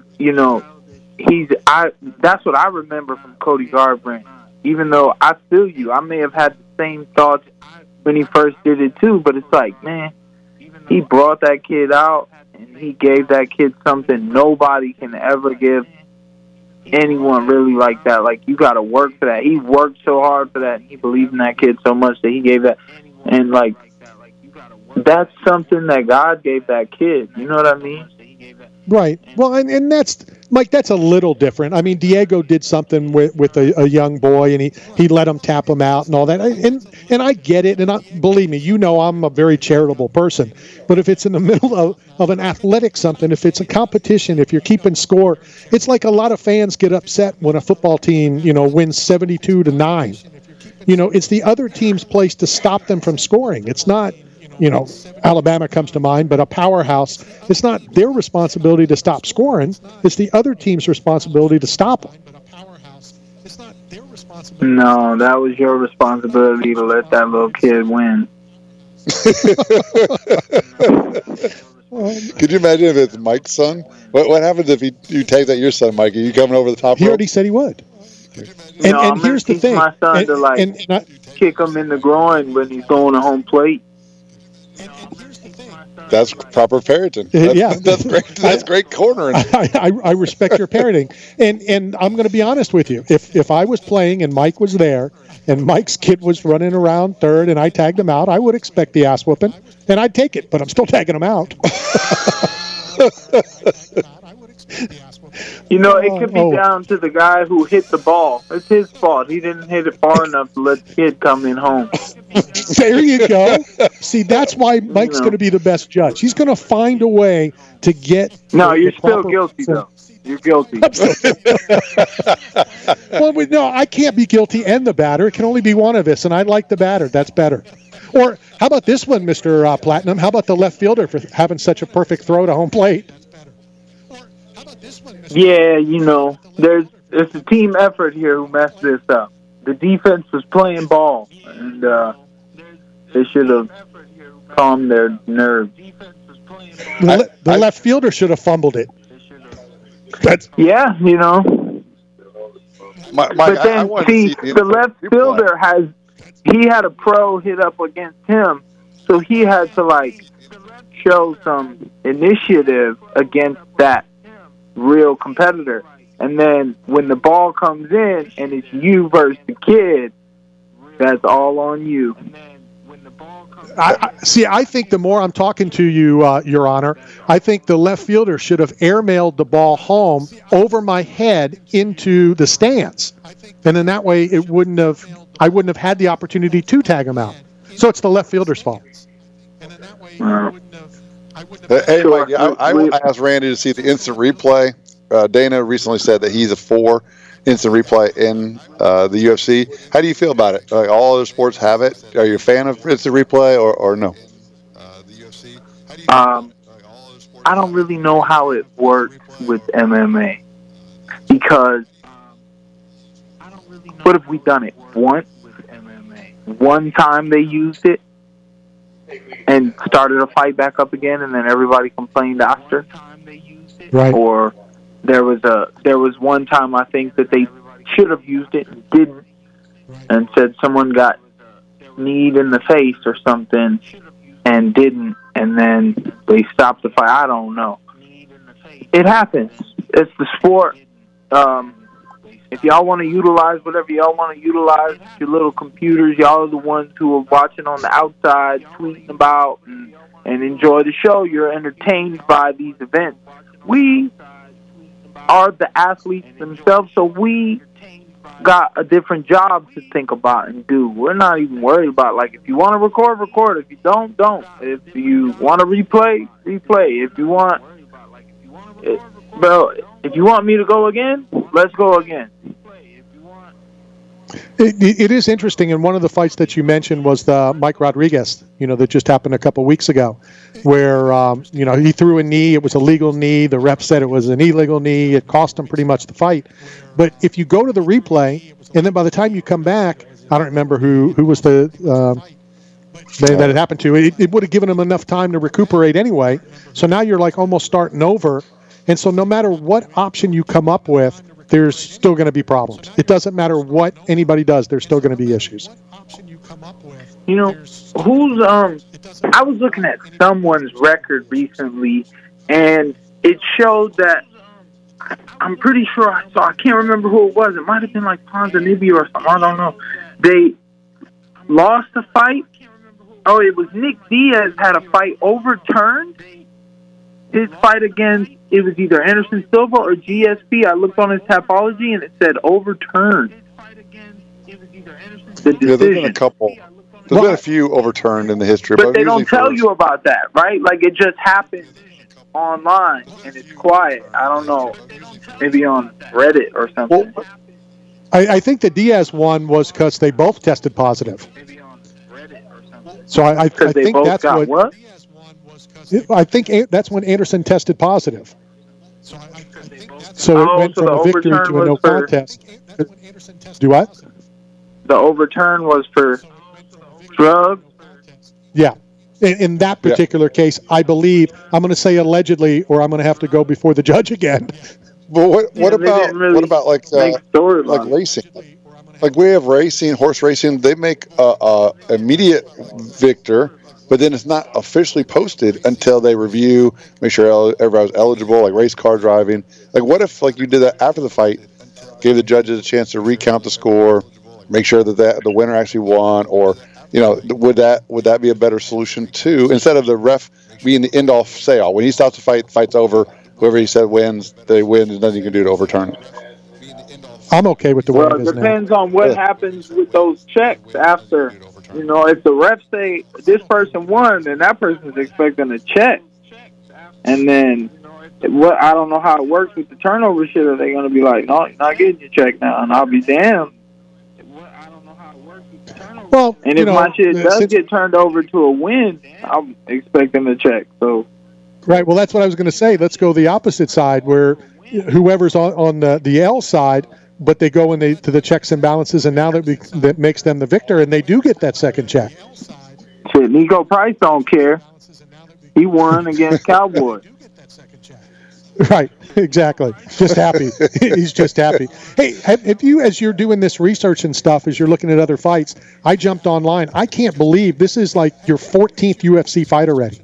that's what I remember from Cody Garbrandt. Even though I feel you, I may have had the same thoughts when he first did it too. But it's like, man, he brought that kid out and he gave that kid something nobody can ever give anyone really like that. Like, you got to work for that. He worked so hard for that. And he believed in that kid so much that he gave that. And like, that's something that God gave that kid. You know what I mean? Right. Well, and that's, Mike, that's a little different. I mean, Diego did something with a young boy, and he let him tap him out and all that. And I get it, and believe me, I'm a very charitable person. But if it's in the middle of an athletic something, if it's a competition, if you're keeping score, it's like a lot of fans get upset when a football team, wins 72-9. It's the other team's place to stop them from scoring. It's not, Alabama comes to mind, but a powerhouse. It's not their responsibility to stop scoring. It's the other team's responsibility to stop them. No, that was your responsibility to let that little kid win. Could you imagine if it's Mike's son? What happens if you take that your son, Mike? Are you coming over the top rope? He already said he would. And here's the thing. My son to kick him in the groin when he's going to home plate. That's proper parenting. That's great. That's great cornering. I respect your parenting, and I'm going to be honest with you. If I was playing and Mike was there, and Mike's kid was running around third, and I tagged him out, I would expect the ass whooping, and I'd take it. But I'm still tagging him out. It could be down to the guy who hit the ball. It's his fault. He didn't hit it far enough to let the kid come in home. There you go. See, that's why Mike's going to be the best judge. He's going to find a way to get... No, you're still guilty, though. You're guilty. Well, no, I can't be guilty and the batter. It can only be one of us, and I like the batter. That's better. Or how about this one, Mr. Platinum? How about the left fielder for having such a perfect throw to home plate? Yeah, it's a team effort here who messed this up. The defense was playing ball, and they should have calmed their nerves. The left fielder should have fumbled it. But then, the left fielder had a pro hit up against him, so he had to, show some initiative against that real competitor. And then when the ball comes in and it's you versus the kid, that's all on you. I think the more I'm talking to you, Your Honor, I think the left fielder should have airmailed the ball home over my head into the stands. And then that way I wouldn't have had the opportunity to tag him out. So it's the left fielder's fault. Hey, Mike, I asked Randy to see the instant replay. Dana recently said that he's a 4 instant replay in the UFC. How do you feel about it? Like, all other sports have it. Are you a fan of instant replay or no? I don't really know how it works with MMA because what have we done it once? One time they used it and started a fight back up again, and then everybody complained after. Right. Or there was one time I think that they should have used it and didn't, and said someone got kneed in the face or something and didn't, and then they stopped the fight. I don't know. It happens. It's the sport. If y'all want to utilize whatever y'all want to utilize, your little computers, y'all are the ones who are watching on the outside, tweeting about and enjoy the show. You're entertained by these events. We are the athletes themselves, so we got a different job to think about and do. We're not even worried about, like, if you want to record, record. If you don't, don't. If you want to replay, replay. If you want, bro, if you want me to go again, let's go again. It is interesting, and one of the fights that you mentioned was the Mike Rodriguez, that just happened a couple weeks ago, where, he threw a knee. It was a legal knee. The ref said it was an illegal knee. It cost him pretty much the fight. But if you go to the replay, and then by the time you come back, I don't remember who was the that it happened to. It would have given him enough time to recuperate anyway. So now you're like almost starting over. And so no matter what option you come up with, there's still going to be problems. It doesn't matter what anybody does. There's still going to be issues. Who's I was looking at someone's record recently, and it showed that I'm pretty sure I saw. I can't remember who it was. It might have been like Ponzinibbio or something. I don't know. They lost a fight. Oh, it was Nick Diaz had a fight overturned. His fight against, it was either Anderson Silva or GSP. I looked on his Tapology and it said overturned. The decision. Yeah, there's been a couple. There's been a few overturned in the history. But they don't tell you about that, right? Like, it just happens online and it's quiet. I don't know. Maybe on Reddit or something. Well, I think the Diaz one was because they both tested positive. So I think that's what? I think that's when Anderson tested positive. So it went from a victory to a no contest. Do what? The overturn was for drugs? Yeah. In that particular case, I believe, I'm going to say allegedly, or I'm going to have to go before the judge again. But what about like racing? Like we have racing, horse racing. They make immediate victor, but then it's not officially posted until they review, make sure everybody's eligible, like race car driving. Like what if like you did that after the fight, gave the judges a chance to recount the score, make sure that the winner actually won, or would that be a better solution too? Instead of the ref being the end all say all, when he stops the fight, the fight's over. Whoever he said wins, they win. There's nothing you can do to overturn it. I'm okay with the way it is now. Well, it depends on what happens with those checks after. If the refs say this person won, then that person's expecting a check. And then, I don't know how it works with the turnover shit. Are they going to be like, no, you're not getting your check now? And I'll be damned. Well, and if my shit does get turned over to a win, I'm expecting a check. So. Right. Well, that's what I was going to say. Let's go the opposite side, where whoever's on the L side, but they go to the checks and balances, and now that makes them the victor, and they do get that second check. Shit, Nico Price don't care. He won against Cowboy. Right. Exactly. Just happy. He's just happy. Hey, have you, as you're doing this research and stuff, as you're looking at other fights, I jumped online. I can't believe this is like your 14th UFC fight already.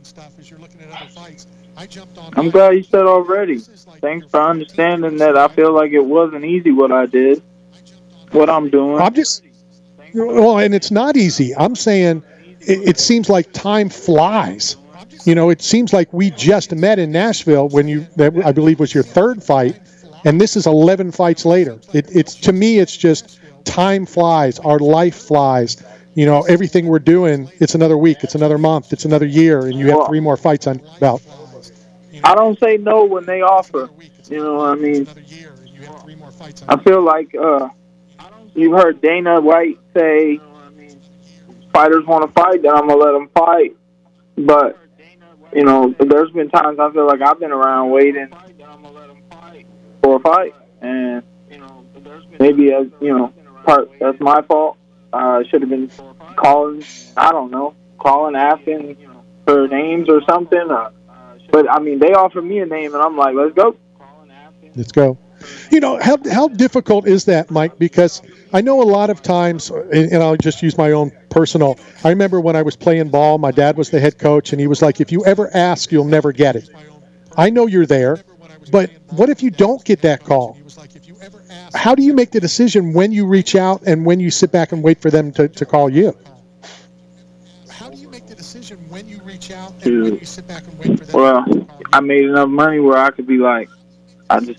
I'm glad you said already. Thanks for understanding that I feel like it wasn't easy what I did, what I'm doing. And it's not easy. I'm saying it seems like time flies. It seems like we just met in Nashville that I believe was your third fight, and this is 11 fights later. It's to me, it's just time flies. Our life flies. Everything we're doing, it's another week, it's another month, it's another year, and you have 3 more fights on your belt. I don't say no when they offer. You know what I mean? I feel like you've heard Dana White say, fighters want to fight, then I'm going to let them fight. But, there's been times I feel like I've been around waiting for a fight. And maybe, that's my fault. I should have been calling, asking for names or something. But, they offered me a name, and I'm like, let's go. Let's go. How difficult is that, Mike? Because I know a lot of times, and I'll just use my own personal, I remember when I was playing ball, my dad was the head coach, and he was like, if you ever ask, you'll never get it. I know you're there, but what if you don't get that call? How do you make the decision when you reach out and when you sit back and wait for them to call you? How do you make the decision when you reach out and when you sit back and wait for them to call you? Well, I made enough money where I could be like, I just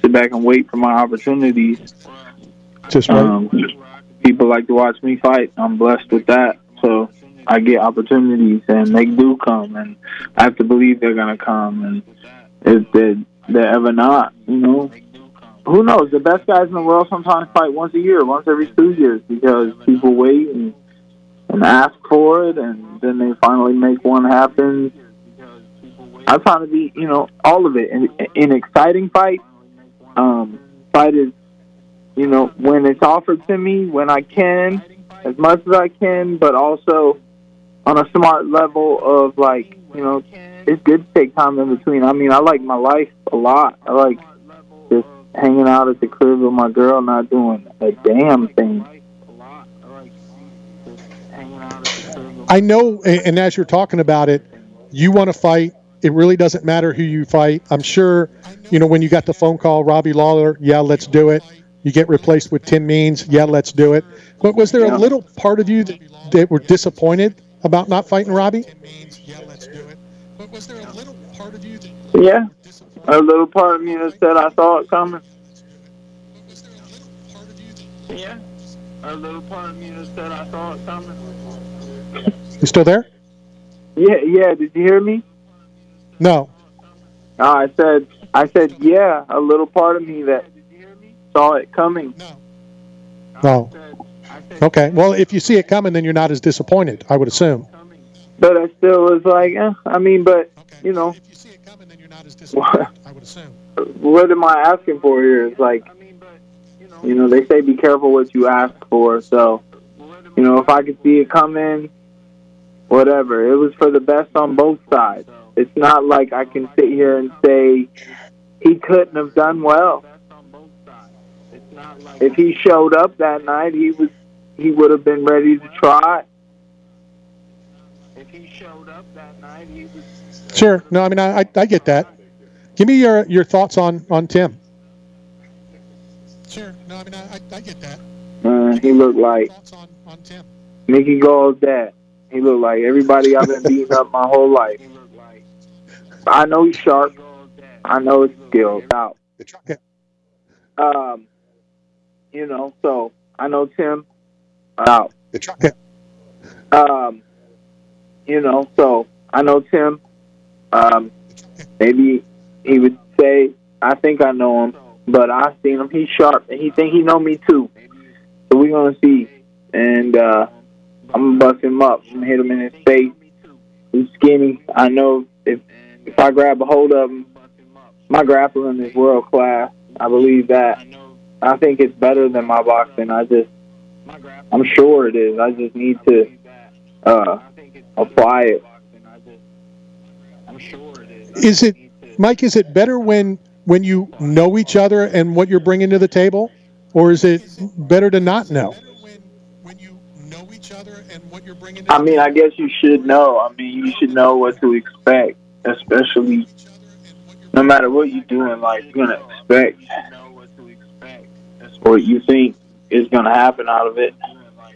sit back and wait for my opportunities. Just right. People like to watch me fight. I'm blessed with that. So I get opportunities, and they do come, and I have to believe they're going to come. And if they're ever not, you know, who knows? The best guys in the world sometimes fight once a year, once every 2 years, because people wait and ask for it, and then they finally make one happen. I'm trying to be, you know, all of it. In exciting fight, fight is, you know, when it's offered to me, when I can, as much as I can, but also on a smart level of, like, you know, it's good to take time in between. I mean, I like my life a lot. I like just hanging out at the crib with my girl, not doing a damn thing. I know, and as you're talking about it, you want to fight. It really doesn't matter who you fight. I'm sure, you know, when you got the phone call, Robbie Lawler, yeah, let's do it. You get replaced with Tim Means, yeah, let's do it. But was there a little part of you that were disappointed about not fighting Robbie? Yeah, a little part of me that said I saw it coming. Yeah, a little part of me that said I saw it coming. You still there? Yeah. Did you hear me? No. I said, yeah, a little part of me that saw it coming. No. Okay. Well, if you see it coming, then you're not as disappointed, I would assume. But I still was like, I mean, but, you know, what am I asking for here? It's like, you know, they say be careful what you ask for. So, you know, if I could see it coming, whatever. It was for the best on both sides. It's not like I can sit here and say he couldn't have done well. If he showed up that night, he would have been ready to try. If he showed up that night, he was. Sure. No, I mean, I get that. Give me your thoughts on Tim. Sure. No, I mean, I get that. He looked like Mickey Gall's dad. He looked like everybody I've been beating up my whole life. I know he's sharp. I know his skills out. You know, so I know Tim out. You know, so I know Tim. Maybe he would say, I think I know him, but I've seen him. He's sharp, and he think he know me too. So we're gonna see. And I'm gonna bust him up. I'm gonna hit him in his face. He's skinny. I know if I grab a hold of him, my grappling is world class. I believe that. I think it's better than my boxing. I'm sure it is. I just need to apply it. Is it, Mike? Is it better when you know each other and what you're bringing to the table, or is it better to not know? I mean, I guess you should know. I mean, you should know what to expect, especially no matter what you do in life. You're gonna expect what you think is gonna happen out of it,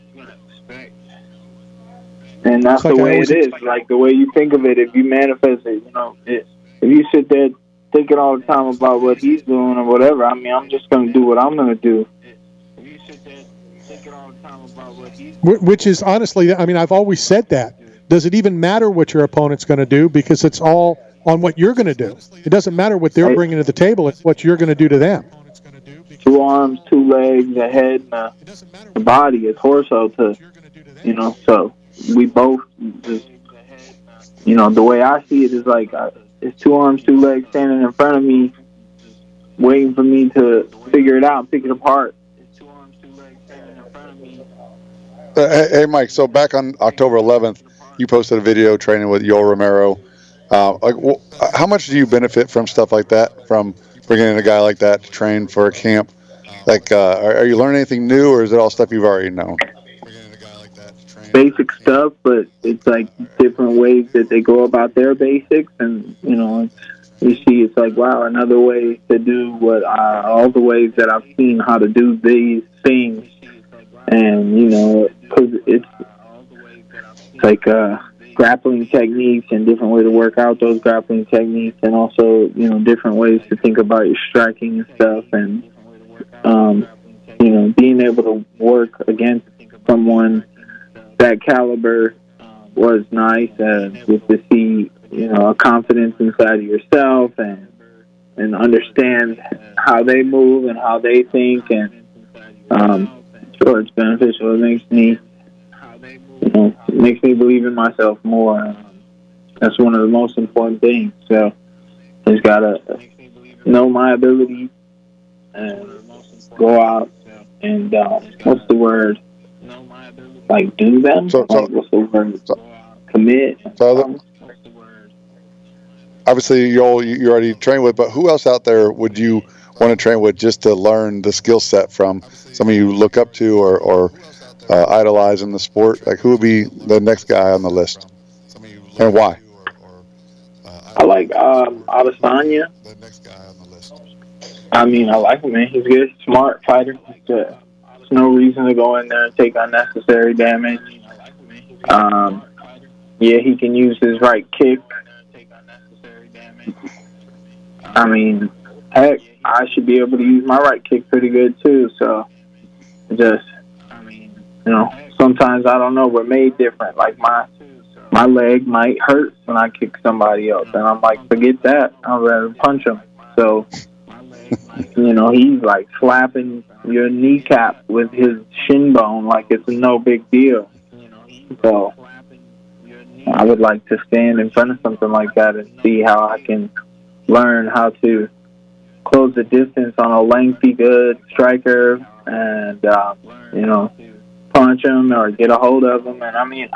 and that's the way it is. Like the way you think of it, if you manifest it, you know, if you sit there thinking all the time about what he's doing or whatever, I mean, I'm just gonna do what I'm gonna do. Which is honestly, I mean, I've always said that. Does it even matter what your opponent's going to do? Because it's all on what you're going to do. It doesn't matter what they're bringing to the table. It's what you're going to do to them. 2 arms, 2 legs, a head, and a body, a torso to, you know, so we both just, you know, the way I see it is like it's 2 arms, 2 legs standing in front of me, waiting for me to figure it out and pick it apart. Hey, Mike, so back on October 11th, you posted a video training with Yoel Romero. How much do you benefit from stuff like that, from bringing in a guy like that to train for a camp? Like, are you learning anything new, or is it all stuff you've already known? Basic stuff, but it's like different ways that they go about their basics, and, you know, you see it's like, wow, another way to do what all the ways that I've seen how to do these things. And, you know, because it's like grappling techniques and different ways to work out those grappling techniques, and also, you know, different ways to think about your striking and stuff. And, you know, being able to work against someone that caliber was nice, just to see, you know, a confidence inside of yourself and understand how they move and how they think. And sure, it's beneficial. It makes me, you know, it makes me believe in myself more. That's one of the most important things. So I just gotta know my abilities and go out and what's the word? Like do them. What's the word? Commit. Obviously, you already train with, but who else out there would you want to train with just to learn the skill set from? Somebody you look up to or idolize in the sport? Like, who would be the next guy on the list, and why? I like Adesanya. I mean, I like him, man. He's good, smart fighter. There's no reason to go in there and take unnecessary damage. Yeah, he can use his right kick. I mean, heck, I should be able to use my right kick pretty good too. So, just, you know, sometimes I don't know. We're made different. Like my leg might hurt when I kick somebody else, and I'm like, forget that. I'd rather punch him. So, you know, he's like slapping your kneecap with his shin bone like it's no big deal. So, I would like to stand in front of something like that and see how I can learn how to close the distance on a lengthy, good striker, and you know, punch him or get a hold of him. And I mean,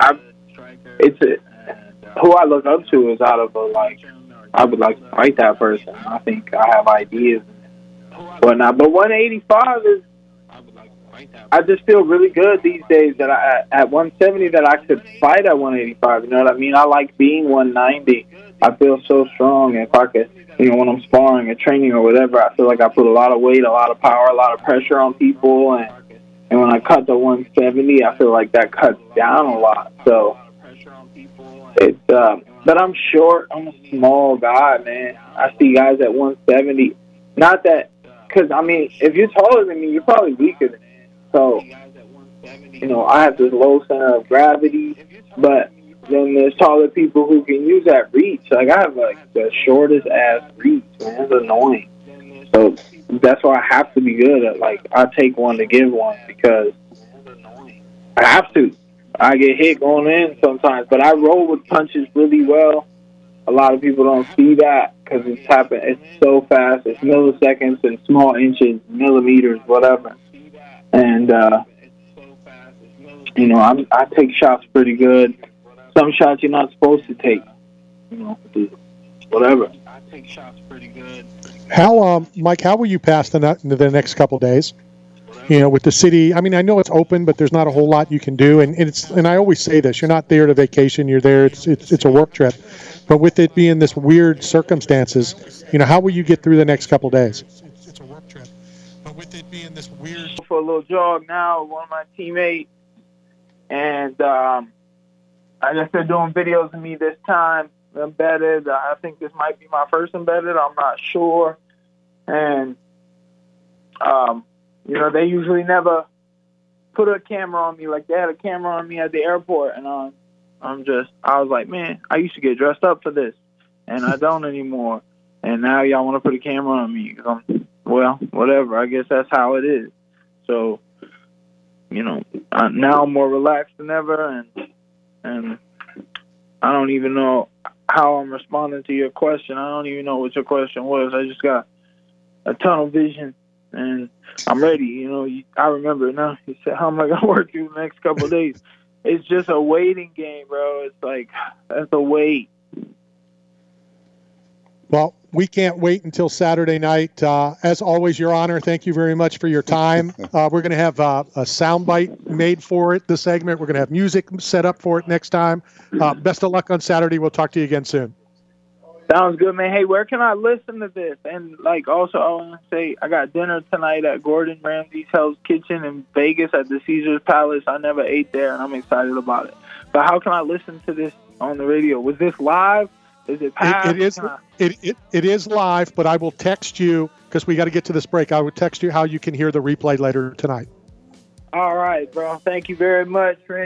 who I look up to is out of I would like to fight that person. I think I have ideas and whatnot. But 185 is, I just feel really good these days that at 170 that I could fight at 185. You know what I mean? I like being 190. I feel so strong. If I could, you know, when I'm sparring or training or whatever, I feel like I put a lot of weight, a lot of power, a lot of pressure on people. And when I cut to 170, I feel like that cuts down a lot. So it's, but I'm short. I'm a small guy, man. I see guys at 170. Not that, because, I mean, if you're taller than me, you're probably weaker than me. So, you know, I have this low center of gravity, but then there's taller people who can use that reach. Like, I have, like, the shortest ass reach, man. It's annoying. So that's why I have to be good at, like, I take one to give one because I have to. I get hit going in sometimes, but I roll with punches really well. A lot of people don't see that because it's happened. It's so fast. It's milliseconds and small inches, millimeters, whatever. And, you know, I take shots pretty good. Some shots you're not supposed to take, you know, whatever. I take shots pretty good. How, Mike, how will you pass the next couple of days? You know, with the city, I mean, I know it's open, but there's not a whole lot you can do. And I always say this, you're not there to vacation, you're there, it's a work trip. But with it being this weird circumstances, you know, how will you get through the next couple of days? It's a work trip. But with it being this weird... For a little jog now with one of my teammates. And I guess they're doing videos of me this time, embedded. I think this might be my first embedded. I'm not sure. And, you know, they usually never put a camera on me. Like, they had a camera on me at the airport, and I was like, man, I used to get dressed up for this, and I don't anymore. And now y'all want to put a camera on me. Well, whatever. I guess that's how it is. So, you know, now I'm more relaxed than ever, and I don't even know how I'm responding to your question. I don't even know what your question was. I just got a tunnel vision, and I'm ready. You know, I remember it now. You said, how am I going to work through the next couple of days? It's just a waiting game, bro. It's like, that's a wait. Well, we can't wait until Saturday night. As always, Your Honor, thank you very much for your time. We're going to have a soundbite made for it, this segment. We're going to have music set up for it next time. Best of luck on Saturday. We'll talk to you again soon. Sounds good, man. Hey, where can I listen to this? And, like, also, I want to say I got dinner tonight at Gordon Ramsay's Hell's Kitchen in Vegas at the Caesars Palace. I never ate there, and I'm excited about it. But how can I listen to this on the radio. Was this live? Is it past? It is live, but I will text you because we got to get to this break. I will text you how you can hear the replay later tonight. All right, bro. Thank you very much, Randy.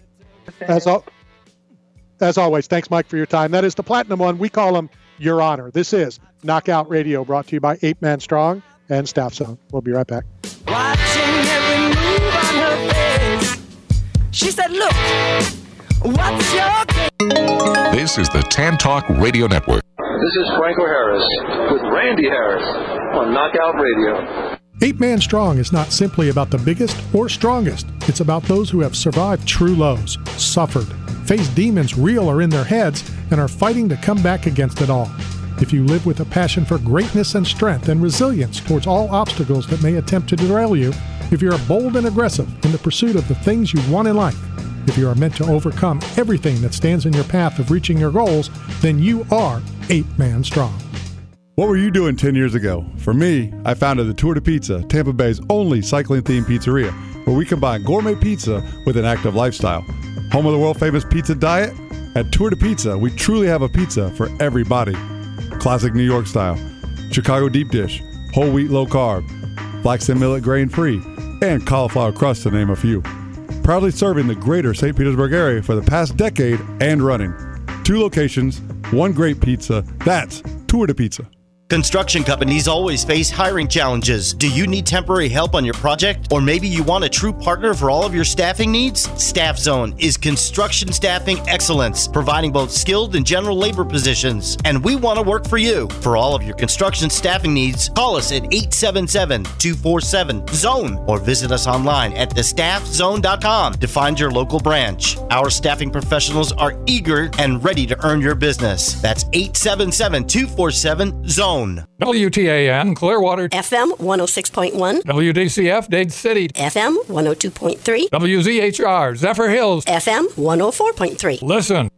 As always, thanks, Mike, for your time. That is the Platinum One. We call him Your Honor. This is Knockout Radio, brought to you by 8 Man Strong and Staff Zone. We'll be right back. Watching every move on her face. She said, look, what's your game? This is the Tan Talk Radio Network. This is Franco Harris with Randy Harris on Knockout Radio. 8 Man Strong is not simply about the biggest or strongest. It's about those who have survived true lows, suffered, faced demons real or in their heads, and are fighting to come back against it all. If you live with a passion for greatness and strength and resilience towards all obstacles that may attempt to derail you, if you're bold and aggressive in the pursuit of the things you want in life, if you are meant to overcome everything that stands in your path of reaching your goals, then you are 8 Man Strong. What were you doing 10 years ago? For me, I founded the Tour de Pizza, Tampa Bay's only cycling-themed pizzeria, where we combine gourmet pizza with an active lifestyle. Home of the world-famous pizza diet? At Tour de Pizza, we truly have a pizza for everybody. Classic New York style, Chicago deep dish, whole wheat low carb, flax and millet grain free, and cauliflower crust to name a few. Proudly serving the greater St. Petersburg area for the past decade and running. 2 locations, 1 great pizza. That's Tour de Pizza. Construction companies always face hiring challenges. Do you need temporary help on your project? Or maybe you want a true partner for all of your staffing needs? Staff Zone is construction staffing excellence, providing both skilled and general labor positions. And we want to work for you. For all of your construction staffing needs, call us at 877-247-ZONE or visit us online at thestaffzone.com to find your local branch. Our staffing professionals are eager and ready to earn your business. That's 877-247-ZONE. WTAN Clearwater FM 106.1 WDCF Dade City FM 102.3 WZHR Zephyr Hills FM 104.3 Listen